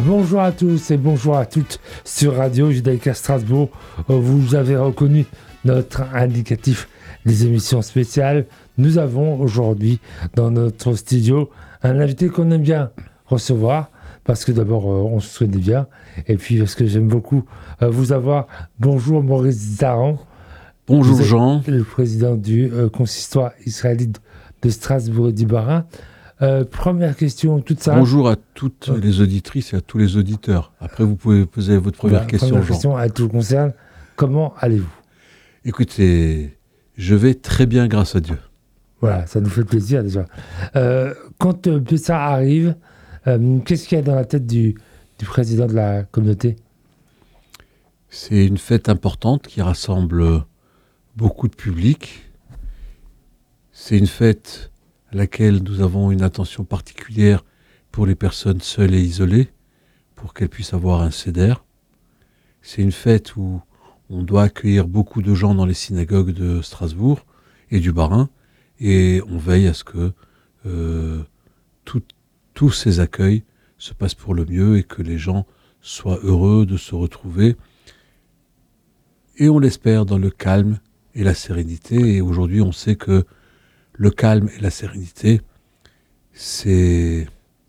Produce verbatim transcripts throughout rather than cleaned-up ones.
Bonjour à tous et bonjour à toutes sur Radio Judaïka Strasbourg. Vous avez reconnu notre indicatif des émissions spéciales. Nous avons aujourd'hui dans notre studio un invité qu'on aime bien recevoir parce que d'abord on se souhaite bien et puis parce que j'aime beaucoup vous avoir. Bonjour Maurice Zaran. Bonjour Jean. Le président du euh, consistoire israélite de Strasbourg et du Bas-Rhin. Euh, première question, toute ça. Bonjour à toutes ouais. les auditrices et à tous les auditeurs. Après, vous pouvez poser votre première voilà, question, première Jean. question, elle tout concerne. Comment allez-vous ? Écoutez, je vais très bien grâce à Dieu. Voilà, ça nous fait plaisir déjà. Euh, quand euh, Pessah arrive, euh, qu'est-ce qu'il y a dans la tête du, du président de la communauté ? C'est une fête importante qui rassemble beaucoup de public. C'est une fête à laquelle nous avons une attention particulière pour les personnes seules et isolées, pour qu'elles puissent avoir un seder. C'est une fête où on doit accueillir beaucoup de gens dans les synagogues de Strasbourg et du Bas-Rhin, et on veille à ce que euh, tout, tous ces accueils se passent pour le mieux et que les gens soient heureux de se retrouver. Et on l'espère dans le calme et la sérénité. Et aujourd'hui, on sait que le calme et la sérénité, c'est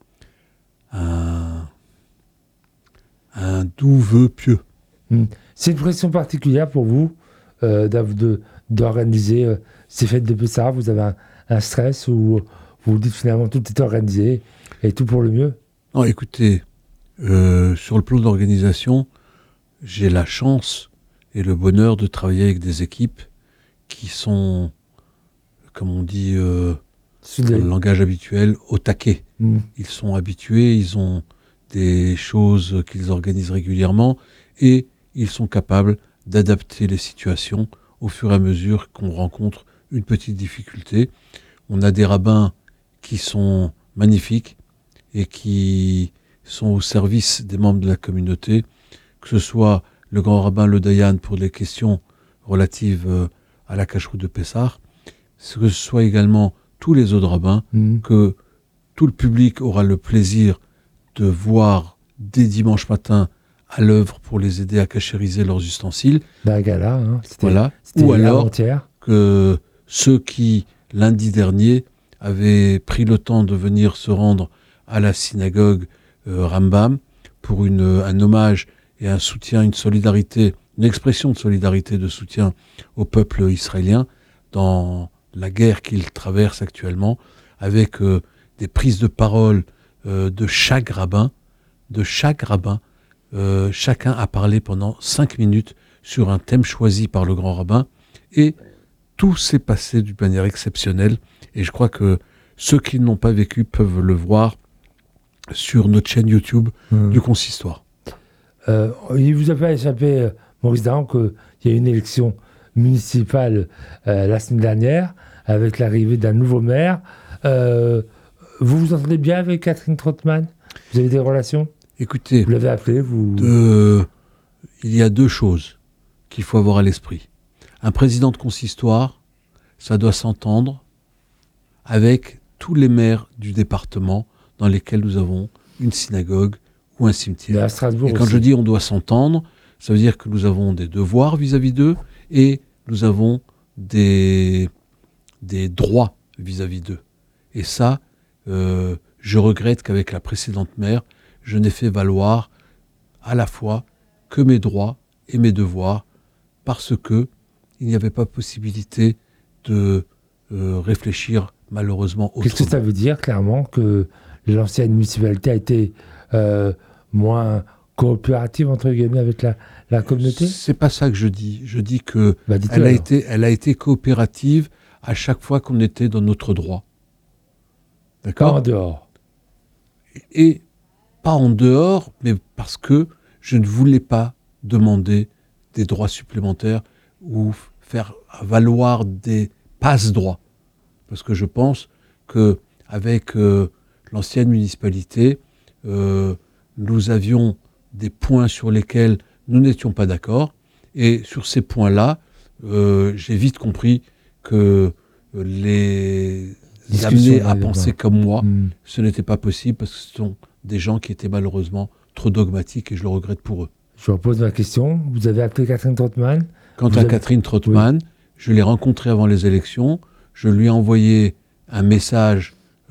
un, un doux vœu pieux. Mmh. C'est une pression particulière pour vous euh, de, d'organiser euh, ces fêtes de Pessah. Vous avez un, un stress où vous vous dites finalement tout est organisé et tout pour le mieux ? Non, écoutez, euh, sur le plan d'organisation, j'ai la chance et le bonheur de travailler avec des équipes qui sont, comme on dit euh, dans le langage habituel, au taquet. Mmh. Ils sont habitués, ils ont des choses qu'ils organisent régulièrement et ils sont capables d'adapter les situations au fur et à mesure qu'on rencontre une petite difficulté. On a des rabbins qui sont magnifiques et qui sont au service des membres de la communauté, que ce soit le grand rabbin Le Dayan pour les questions relatives euh, à la cacheroute de Pessah, que ce soit également tous les autres rabbins, mmh. que tout le public aura le plaisir de voir dès dimanche matin à l'œuvre pour les aider à cachériser leurs ustensiles. La gala, hein, c'était, voilà. c'était Ou alors avant-hier. Que ceux qui, lundi dernier, avaient pris le temps de venir se rendre à la synagogue euh, Rambam pour une, un hommage et un soutien, une solidarité, une expression de solidarité, de soutien au peuple israélien dans la guerre qu'il traverse actuellement, avec euh, des prises de parole euh, de chaque rabbin, de chaque rabbin. Euh, chacun a parlé pendant cinq minutes sur un thème choisi par le grand rabbin, et tout s'est passé d'une manière exceptionnelle, et je crois que ceux qui ne l'ont pas vécu peuvent le voir sur notre chaîne YouTube mmh. du Consistoire. Euh, il vous a pas échappé, euh, Maurice Daran, qu'il y a eu une élection municipale euh, la semaine dernière, avec l'arrivée d'un nouveau maire. Euh, vous vous entendez bien avec Catherine Trottmann ? Vous avez des relations ? Écoutez, vous l'avez appelée, vous... de... il y a deux choses qu'il faut avoir à l'esprit. Un président de consistoire, ça doit s'entendre avec tous les maires du département dans lesquels nous avons une synagogue ou un cimetière. À Strasbourg et quand aussi. je dis on doit s'entendre, ça veut dire que nous avons des devoirs vis-à-vis d'eux et nous avons des, des droits vis-à-vis d'eux. Et ça, euh, je regrette qu'avec la précédente maire, je n'ai fait valoir à la fois que mes droits et mes devoirs, parce que il n'y avait pas possibilité de euh, réfléchir malheureusement autrement. Qu'est-ce que ça veut dire, clairement, que l'ancienne municipalité a été euh, moins coopérative, entre guillemets, avec la, la communauté ? C'est pas ça que je dis. Je dis que bah, elle a été, elle a été coopérative à chaque fois qu'on était dans notre droit. D'accord ? Pas en dehors. Et, et pas en dehors, mais parce que je ne voulais pas demander des droits supplémentaires ou faire valoir des passe-droits. Parce que je pense qu'avec euh, l'ancienne municipalité, euh, nous avions des points sur lesquels nous n'étions pas d'accord. Et sur ces points-là, euh, j'ai vite compris que les amener à penser comme moi, mmh. ce n'était pas possible parce que ce sont des gens qui étaient malheureusement trop dogmatique et je le regrette pour eux. Je repose ma question. Vous avez appelé Catherine Trottmann. Quant vous à avez... Catherine Trottmann, oui. Je l'ai rencontrée avant les élections. Je lui ai envoyé un message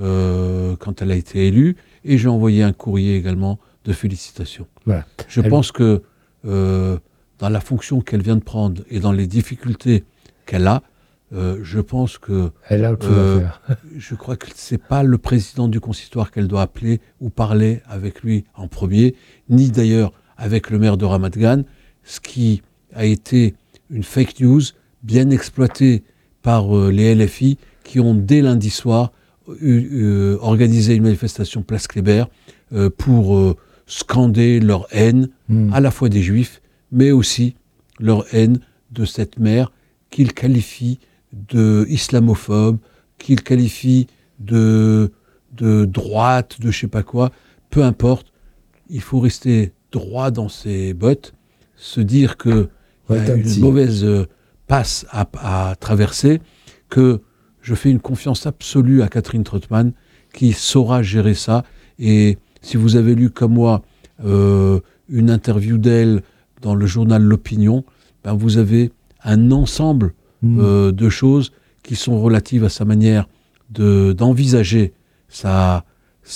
euh, quand elle a été élue et j'ai envoyé un courrier également de félicitations. Voilà. Je elle... pense que euh, dans la fonction qu'elle vient de prendre et dans les difficultés qu'elle a, euh, je pense que elle a autre chose euh, à faire. je crois que c'est pas le président du consistoire qu'elle doit appeler ou parler avec lui en premier, ni d'ailleurs avec le maire de Ramat Gan, ce qui a été une fake news bien exploitée par euh, les L F I qui ont dès lundi soir euh, euh, organisé une manifestation place Kléber euh, pour euh, scander leur haine mmh. à la fois des Juifs, mais aussi leur haine de cette maire qu'ils qualifient de islamophobe, qu'ils qualifient de, de droite, de je sais pas quoi, peu importe, il faut rester droit dans ses bottes, se dire qu'il ouais, y a une petit. mauvaise passe à, à traverser, que je fais une confiance absolue à Catherine Trottmann qui saura gérer ça. Et si vous avez lu comme moi euh, une interview d'elle dans le journal L'Opinion, ben vous avez un ensemble mmh. euh, de choses qui sont relatives à sa manière de, d'envisager sa,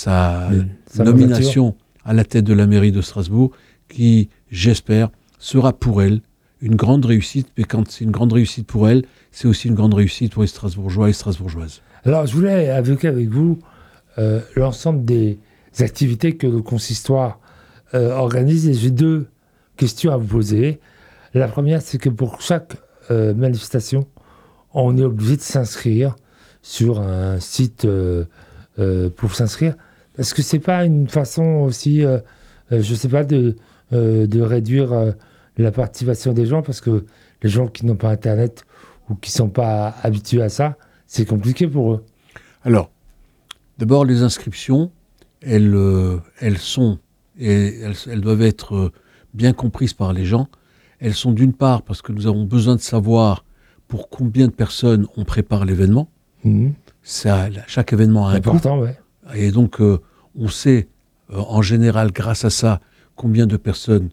sa mmh. nomination à la tête de la mairie de Strasbourg, qui, j'espère, sera pour elle une grande réussite. Mais quand c'est une grande réussite pour elle, c'est aussi une grande réussite pour les Strasbourgeois et les Strasbourgeoises. Alors, je voulais évoquer avec vous euh, l'ensemble des activités que le consistoire euh, organise. Et j'ai deux questions à vous poser. La première, c'est que pour chaque euh, manifestation, on est obligé de s'inscrire sur un site euh, euh, pour s'inscrire. Est-ce que c'est pas une façon aussi, euh, euh, je sais pas, de, euh, de réduire euh, la participation des gens, parce que les gens qui n'ont pas Internet ou qui sont pas habitués à ça, c'est compliqué pour eux. Alors, d'abord, les inscriptions, elles, euh, elles sont, et elles, elles doivent être euh, bien comprises par les gens. Elles sont d'une part parce que nous avons besoin de savoir pour combien de personnes on prépare l'événement. Mmh. Ça, chaque événement a un coût. Important, ouais. Et donc, euh, on sait, euh, en général, grâce à ça, combien de personnes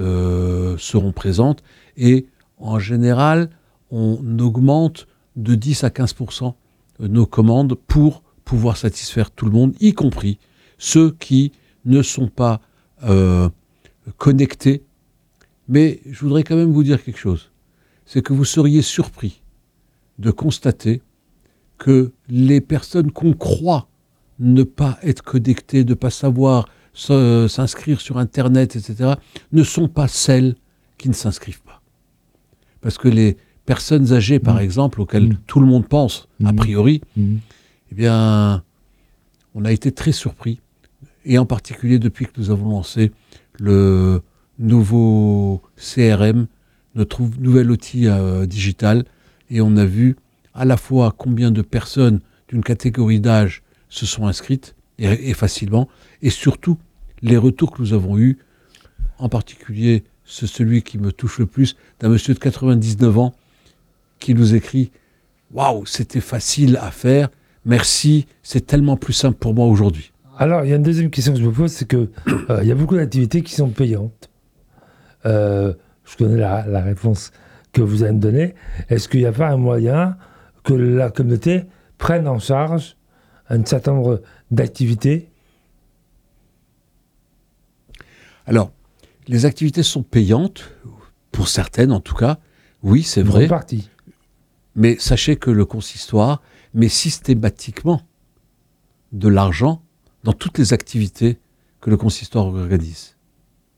euh, seront présentes. Et en général, on augmente de dix à quinze pour cent nos commandes pour pouvoir satisfaire tout le monde, y compris ceux qui ne sont pas euh, connectés. Mais je voudrais quand même vous dire quelque chose. C'est que vous seriez surpris de constater que les personnes qu'on croit ne pas être connectées, de ne pas savoir euh, s'inscrire sur Internet, et cetera, ne sont pas celles qui ne s'inscrivent pas. Parce que les personnes âgées, par mmh. exemple, auxquelles mmh. tout le monde pense, mmh. a priori, mmh. eh bien, on a été très surpris, et en particulier depuis que nous avons lancé le nouveau C R M, notre nouvel outil euh, digital, et on a vu à la fois combien de personnes d'une catégorie d'âge se sont inscrites, et, et facilement, et surtout les retours que nous avons eus, en particulier c'est celui qui me touche le plus, d'un monsieur de quatre-vingt-dix-neuf ans qui nous écrit « Waouh, c'était facile à faire, merci, c'est tellement plus simple pour moi aujourd'hui. » Alors, il y a une deuxième question que je me pose, c'est qu'il euh, y a beaucoup d'activités qui sont payantes. Euh, je connais la, la réponse que vous allez me donner. Est-ce qu'il n'y a pas un moyen que la communauté prenne en charge un certain nombre d'activités ? Alors, les activités sont payantes, pour certaines en tout cas, oui, c'est Une vrai. Partie. Mais sachez que le consistoire met systématiquement de l'argent dans toutes les activités que le consistoire organise. D'accord ?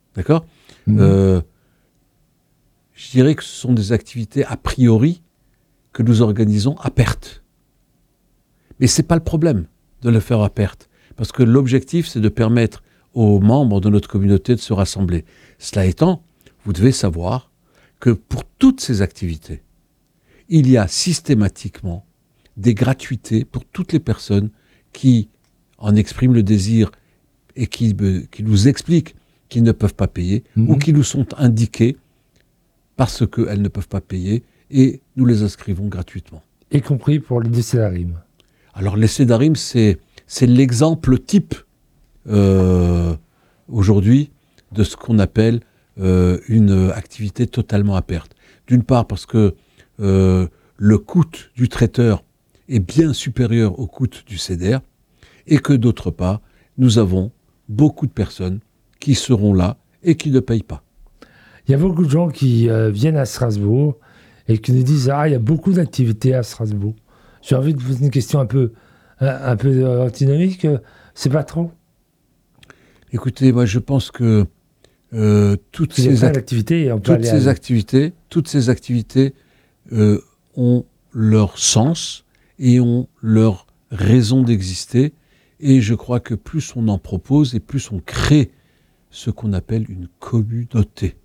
Mmh. euh, Je dirais que ce sont des activités a priori que nous organisons à perte. Mais ce n'est pas le problème de le faire à perte, parce que l'objectif, c'est de permettre aux membres de notre communauté de se rassembler. Cela étant, vous devez savoir que pour toutes ces activités, il y a systématiquement des gratuités pour toutes les personnes qui en expriment le désir et qui, qui nous expliquent qu'ils ne peuvent pas payer, mmh. ou qui nous sont indiquées parce qu'elles ne peuvent pas payer, et nous les inscrivons gratuitement. Y compris pour les Sédarim. Alors les Sédarim, c'est, c'est l'exemple type euh, aujourd'hui de ce qu'on appelle euh, une activité totalement à perte. D'une part parce que euh, le coût du traiteur est bien supérieur au coût du C D R, et que d'autre part, nous avons beaucoup de personnes qui seront là et qui ne payent pas. Il y a beaucoup de gens qui euh, viennent à Strasbourg et qui nous disent « Ah, il y a beaucoup d'activités à Strasbourg ». J'ai envie de vous poser une question un peu, un, un peu antinomique. Euh, c'est pas trop? Écoutez, moi je pense que euh, toutes, ces, act- activités, on peut toutes, ces activités, toutes ces activités euh, ont leur sens et ont leur raison d'exister. Et je crois que plus on en propose et plus on crée ce qu'on appelle une communauté.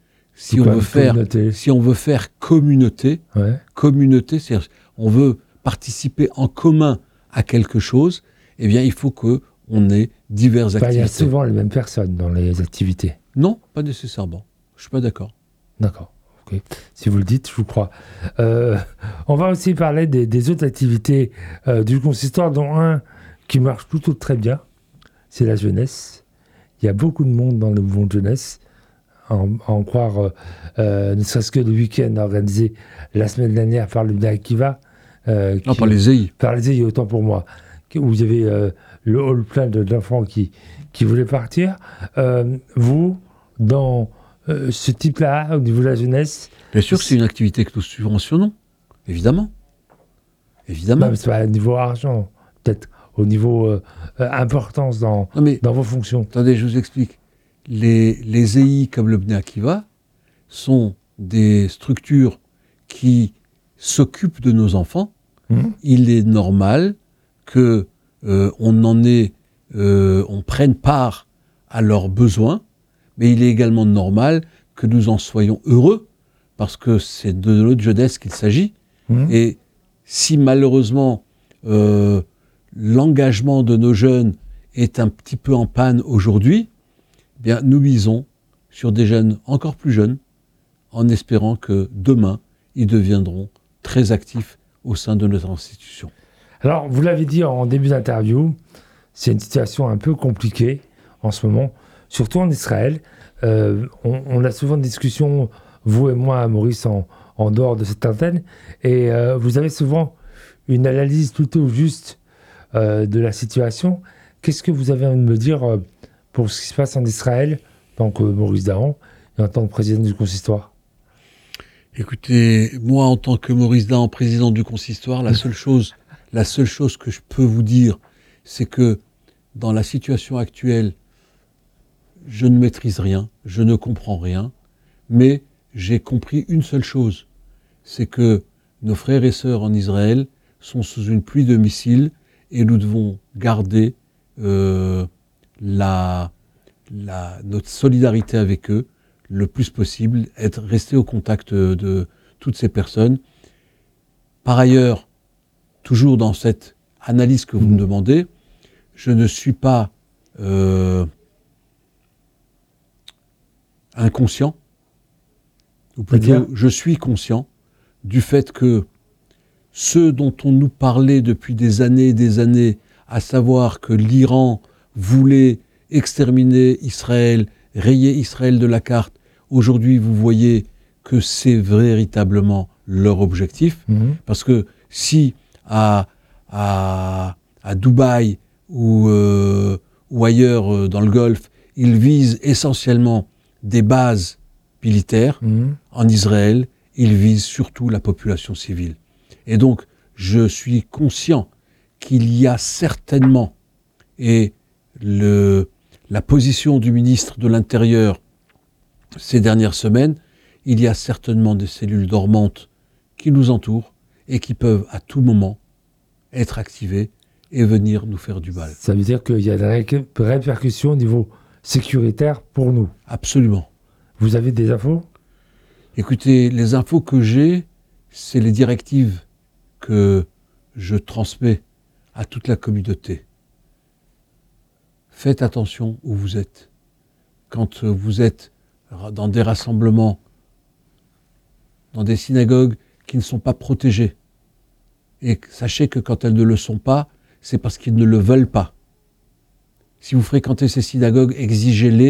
Si on, veut faire, si on veut faire communauté, ouais. communauté, c'est-à-dire on veut participer en commun à quelque chose, eh bien il faut qu'on ait diverses enfin, activités. Il y a souvent les mêmes personnes dans les activités. Non, pas nécessairement. Je ne suis pas d'accord. D'accord. Okay. Si vous le dites, je vous crois. Euh, on va aussi parler des, des autres activités euh, du consistoire, dont un qui marche plutôt très bien, c'est la jeunesse. Il y a beaucoup de monde dans le mouvement de jeunesse, à en, à en croire, euh, euh, ne serait-ce que le week-end organisé la semaine dernière par le Bnei Akiva. Euh, non, qui, par les E I. Par les E I, autant pour moi. Où il y avait euh, le hall plein de, d'enfants qui, qui voulaient partir. Euh, vous, dans euh, ce type-là, au niveau de la jeunesse... Bien sûr que c'est une activité que nous subventionnons, évidemment. Évidemment. Non, mais c'est pas au niveau argent, peut-être au niveau euh, euh, importance dans, non, mais, dans vos fonctions. Attendez, je vous explique. Les, les E I comme le Bnei Akiva sont des structures qui s'occupent de nos enfants. Mmh. Il est normal que euh, on en ait, euh, on prenne part à leurs besoins, mais il est également normal que nous en soyons heureux, parce que c'est de notre jeunesse qu'il s'agit. Mmh. Et si malheureusement euh, l'engagement de nos jeunes est un petit peu en panne aujourd'hui, eh bien nous misons sur des jeunes encore plus jeunes, en espérant que demain, ils deviendront très actifs au sein de notre institution. Alors, vous l'avez dit en début d'interview, c'est une situation un peu compliquée en ce moment, surtout en Israël. Euh, on, on a souvent des discussions, vous et moi, Maurice, en, en dehors de cette antenne, et euh, vous avez souvent une analyse plutôt juste euh, de la situation. Qu'est-ce que vous avez envie de me dire euh, pour ce qui se passe en Israël, en tant que Maurice Dahan et en tant que président du consistoire? Écoutez, moi, en tant que Maurice Dahan, président du consistoire, la seule chose, la seule chose que je peux vous dire, c'est que dans la situation actuelle, je ne maîtrise rien, je ne comprends rien, mais j'ai compris une seule chose, c'est que nos frères et sœurs en Israël sont sous une pluie de missiles et nous devons garder euh, la, la, notre solidarité avec eux le plus possible, être resté au contact de, de toutes ces personnes. Par ailleurs, toujours dans cette analyse que vous me demandez, je ne suis pas euh, inconscient, ou plutôt je suis conscient du fait que ceux dont on nous parlait depuis des années et des années, à savoir que l'Iran voulait exterminer Israël, rayer Israël de la carte, aujourd'hui vous voyez que c'est véritablement leur objectif, mmh. parce que si à, à, à Dubaï ou, euh, ou ailleurs euh, dans le Golfe, ils visent essentiellement des bases militaires, mmh. en Israël, ils visent surtout la population civile. Et donc, je suis conscient qu'il y a certainement, et le, la position du ministre de l'Intérieur ces dernières semaines, il y a certainement des cellules dormantes qui nous entourent et qui peuvent à tout moment être activées et venir nous faire du mal. Ça veut dire qu'il y a des répercussions au niveau sécuritaire pour nous? Absolument. Vous avez des infos? Écoutez, les infos que j'ai, c'est les directives que je transmets à toute la communauté. Faites attention où vous êtes. Quand vous êtes dans des rassemblements, dans des synagogues qui ne sont pas protégées, et sachez que quand elles ne le sont pas, c'est parce qu'ils ne le veulent pas. Si vous fréquentez ces synagogues, exigez-les,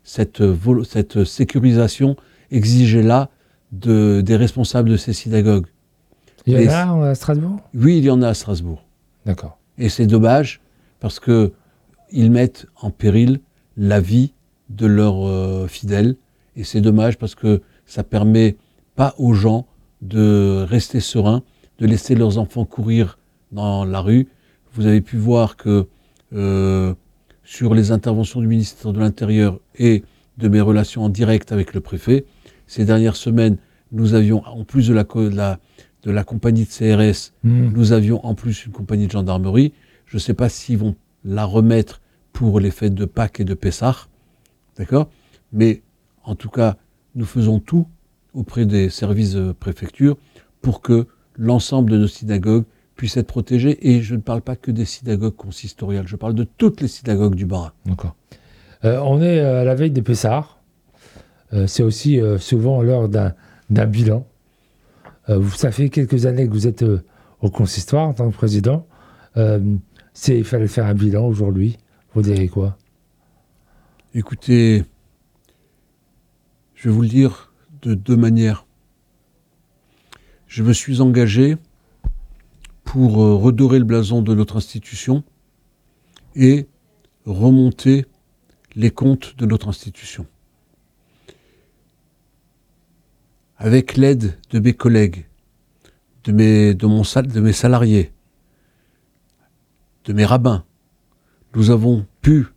cette, vol- cette sécurisation exigée-là de, des responsables de ces synagogues. Il y en Et a à Strasbourg? Oui, il y en a à Strasbourg. D'accord. Et c'est dommage parce qu'ils mettent en péril la vie de leurs euh, fidèles. Et c'est dommage parce que ça permet pas aux gens de rester sereins, de laisser leurs enfants courir dans la rue. Vous avez pu voir que euh, sur les interventions du ministère de l'Intérieur et de mes relations en direct avec le préfet, ces dernières semaines, nous avions, en plus de la, de la, de la compagnie de C R S, mmh. nous avions en plus une compagnie de gendarmerie. Je ne sais pas s'ils vont la remettre pour les fêtes de Pâques et de Pessah, d'accord ? Mais en tout cas, nous faisons tout auprès des services de préfecture pour que l'ensemble de nos synagogues puissent être protégées. Et je ne parle pas que des synagogues consistoriales, je parle de toutes les synagogues du Bas-Rhin. D'accord. Euh, on est à la veille de Pessah. Euh, c'est aussi euh, souvent l'heure d'un, d'un bilan. Euh, vous, ça fait quelques années que vous êtes euh, au consistoire en tant que président. Euh, c'est, il fallait faire un bilan aujourd'hui. Vous direz quoi ? Écoutez, je vais vous le dire de deux manières. Je me suis engagé pour euh, redorer le blason de notre institution et remonter les comptes de notre institution. Avec l'aide de mes collègues, de mes, de mon, de mes salariés, de mes rabbins, nous avons pu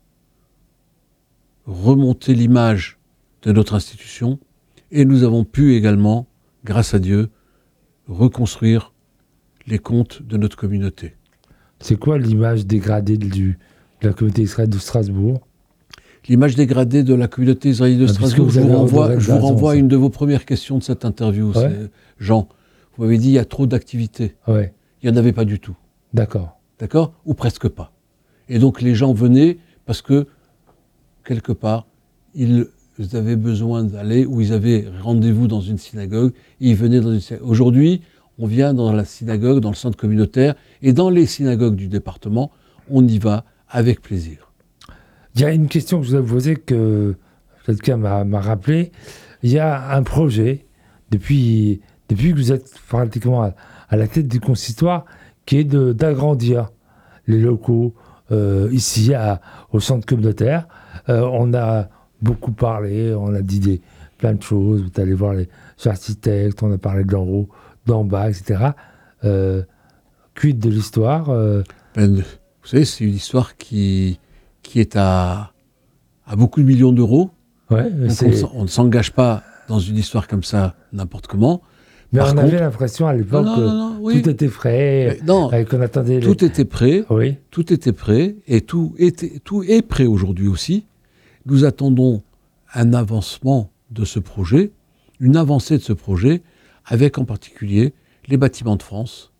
remonter l'image de notre institution et nous avons pu également, grâce à Dieu, reconstruire les comptes de notre communauté. C'est quoi l'image dégradée du, de la communauté israélienne de Strasbourg ? L'image dégradée de la communauté israélienne de ah, Strasbourg, je vous renvoie, je vous renvoie à une de vos premières questions de cette interview. Ouais. C'est, Jean, vous m'avez dit il y a trop d'activités. Ouais. Il n'y en avait pas du tout. D'accord. D'accord ? Ou presque pas. Et donc les gens venaient parce que, quelque part, ils avaient besoin d'aller, ou ils avaient rendez-vous dans une synagogue, et ils venaient dans une synagogue. Aujourd'hui, on vient dans la synagogue, dans le centre communautaire, et dans les synagogues du département, on y va avec plaisir. Il y a une question que je voulais vous poser que quelqu'un m'a, m'a rappelé. Il y a un projet, depuis, depuis que vous êtes pratiquement à, à la tête du consistoire, qui est de, d'agrandir les locaux euh, ici, à, au centre communautaire. Euh, on a beaucoup parlé, on a dit des, plein de choses. Vous allez voir les architectes, on a parlé d'en haut, d'en bas, et cetera. Euh, quid de l'histoire euh... ben, Vous savez, c'est une histoire qui... qui est à, à beaucoup de millions d'euros. Ouais, Donc c'est... on, on ne s'engage pas dans une histoire comme ça n'importe comment. Mais Par on contre, avait l'impression à l'époque non, que non, non, oui. tout était prêt, non, euh, qu'on attendait... Tout les... était prêt, oui. tout était prêt, et tout, était, tout est prêt aujourd'hui aussi. Nous attendons un avancement de ce projet, une avancée de ce projet, avec en particulier les bâtiments de France.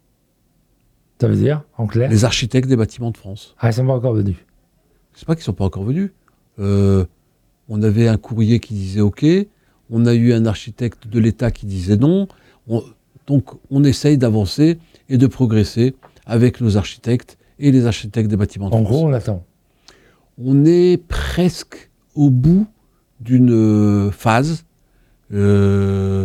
Ça veut dire, en clair ? Les architectes des bâtiments de France. Ah, ils ne sont pas encore venus. C'est pas qu'ils ne sont pas encore venus. Euh, on avait un courrier qui disait OK, on a eu un architecte de l'État qui disait non. On, donc on essaye d'avancer et de progresser avec nos architectes et les architectes des bâtiments de en France. En gros, on attend. On est presque au bout d'une phase. Euh,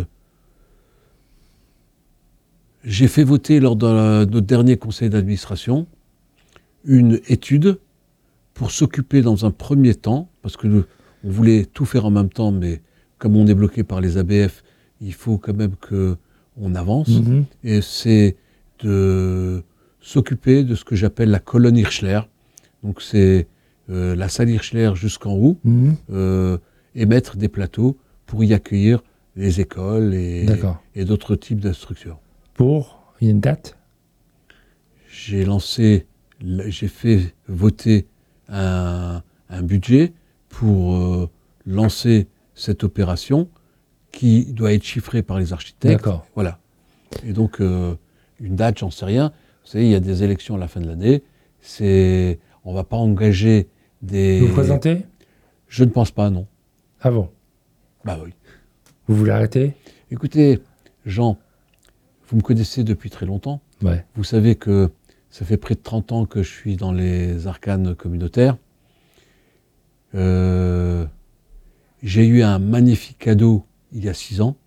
j'ai fait voter lors de la, notre dernier conseil d'administration une étude pour s'occuper dans un premier temps, parce que nous, on voulait tout faire en même temps, mais comme on est bloqué par les A B F, il faut quand même qu'on avance. Mm-hmm. Et c'est de s'occuper de ce que j'appelle la colonne Hirschler. Donc c'est euh, la salle Hirschler jusqu'en haut, mm-hmm. euh, et mettre des plateaux pour y accueillir les écoles et, et d'autres types d'instructeurs. Pour il y a une date ? J'ai lancé, j'ai fait voter Un, un budget pour euh, lancer cette opération qui doit être chiffrée par les architectes. D'accord. Voilà. Et donc, euh, une date, j'en sais rien. Vous savez, il y a des élections à la fin de l'année. C'est, on ne va pas engager des... Vous vous présentez ? Je ne pense pas, non. Ah bon ? Bah oui. Vous voulez arrêter ? Écoutez, Jean, vous me connaissez depuis très longtemps. Ouais. Vous savez que ça fait près de trente ans que je suis dans les arcanes communautaires. Euh, J'ai eu un magnifique cadeau il y a six ans.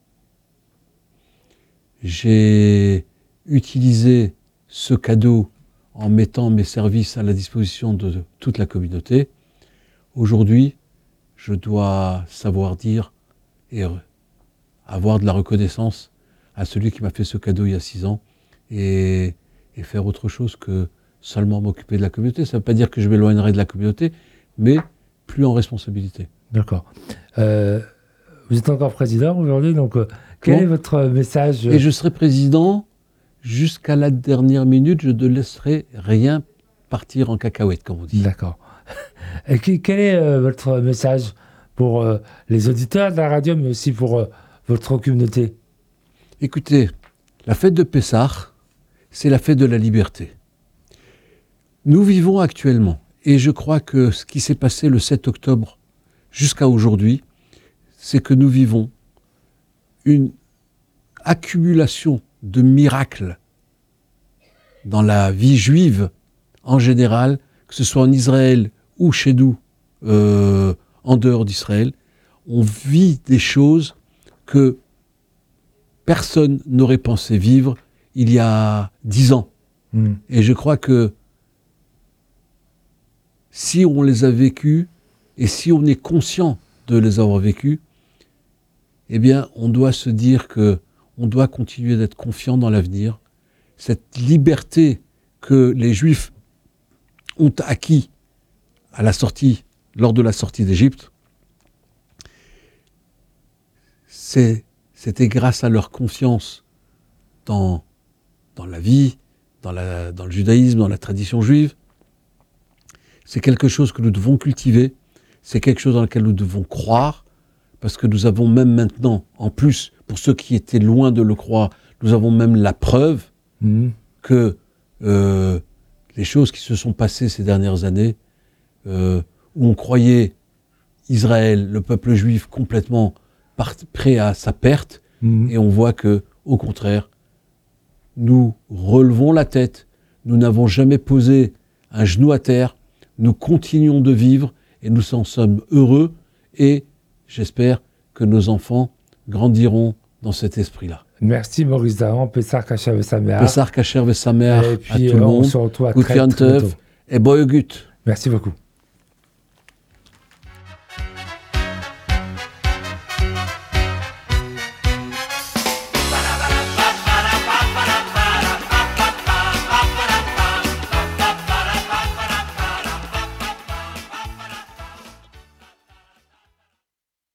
J'ai utilisé ce cadeau en mettant mes services à la disposition de toute la communauté. Aujourd'hui, je dois savoir dire et avoir de la reconnaissance à celui qui m'a fait ce cadeau il y a six ans et, et faire autre chose que seulement m'occuper de la communauté. Ça ne veut pas dire que je m'éloignerai de la communauté, mais plus en responsabilité. D'accord. Euh, vous êtes encore président aujourd'hui, donc euh, quel bon. est votre message? Et je serai président jusqu'à la dernière minute. Je ne laisserai rien partir en cacahuète, comme on dit. D'accord. Et quel est euh, votre message pour euh, les auditeurs de la radio, mais aussi pour euh, votre communauté? Écoutez, la fête de Pessah, c'est la fête de la liberté. Nous vivons actuellement, et je crois que ce qui s'est passé le sept octobre jusqu'à aujourd'hui, c'est que nous vivons une accumulation de miracles dans la vie juive en général, que ce soit en Israël ou chez nous, euh, en dehors d'Israël. On vit des choses que personne n'aurait pensé vivre il y a dix ans. Mmh. Et je crois que si on les a vécues et si on est conscient de les avoir vécues, eh bien, on doit se dire que on doit continuer d'être confiant dans l'avenir. Cette liberté que les Juifs ont acquis à la sortie, lors de la sortie d'Égypte, c'est, c'était grâce à leur confiance dans, dans la vie, dans, la, dans le judaïsme, dans la tradition juive. C'est quelque chose que nous devons cultiver, c'est quelque chose dans lequel nous devons croire, parce que nous avons même maintenant, en plus, pour ceux qui étaient loin de le croire, nous avons même la preuve mmh. que euh, les choses qui se sont passées ces dernières années, euh, où on croyait Israël, le peuple juif, complètement part, prêt à sa perte, mmh. et on voit que, au contraire, nous relevons la tête, nous n'avons jamais posé un genou à terre, nous continuons de vivre et nous en sommes heureux et j'espère que nos enfants grandiront dans cet esprit-là. Merci Maurice Dahan, Pessah Kasher Vesameach. Pessah Kasher Vesameach à tout euh, le monde. On se retrouve à très, très bientôt. Et boy gut. Merci beaucoup.